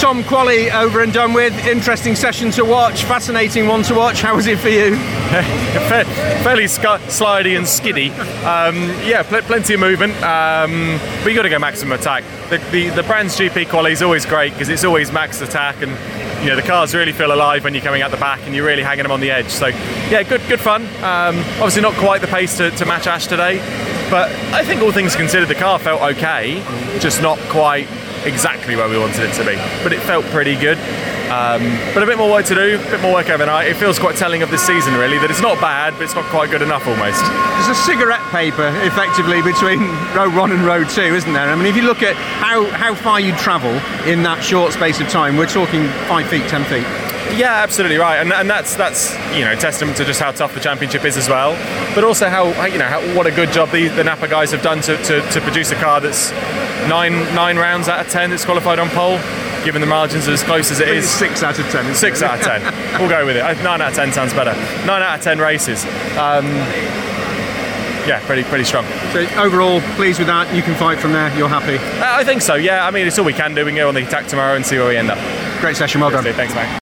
Tom, quali over and done with. Interesting session to watch, fascinating one to watch. How was it for you? Fairly slidey and skiddy. Plenty of movement. But you got to go maximum attack. The Brands GP quali is always great because it's always max attack, and the cars really feel alive when you're coming out the back and you're really hanging them on the edge. So yeah, good fun. Obviously not quite the pace to match Ash today, but I think all things considered the car felt okay, just not quite exactly where we wanted it to be, but it felt pretty good. But a bit more work to do, a bit more work overnight. It feels quite telling of this season, really, that it's not bad, but it's not quite good enough almost. There's a cigarette paper, effectively, between row 1 and row 2, isn't there? I mean, if you look at how far you travel in that short space of time, we're talking 5 feet, 10 feet. Yeah, absolutely right, and that's testament to just how tough the championship is as well, but also how what a good job the Napa guys have done to produce a car that's 9 rounds out of 10 that's qualified on pole, given the margins as close as it is. 6 out of 10. 6 out of 10. We'll go with it. 9 out of 10 sounds better. 9 out of 10 races. Yeah, pretty strong. So overall, pleased with that? You can fight from there. You're happy? I think so. Yeah. I mean, it's all we can do. We can go on the attack tomorrow and see where we end up. Great session. Well done. Thanks, mate.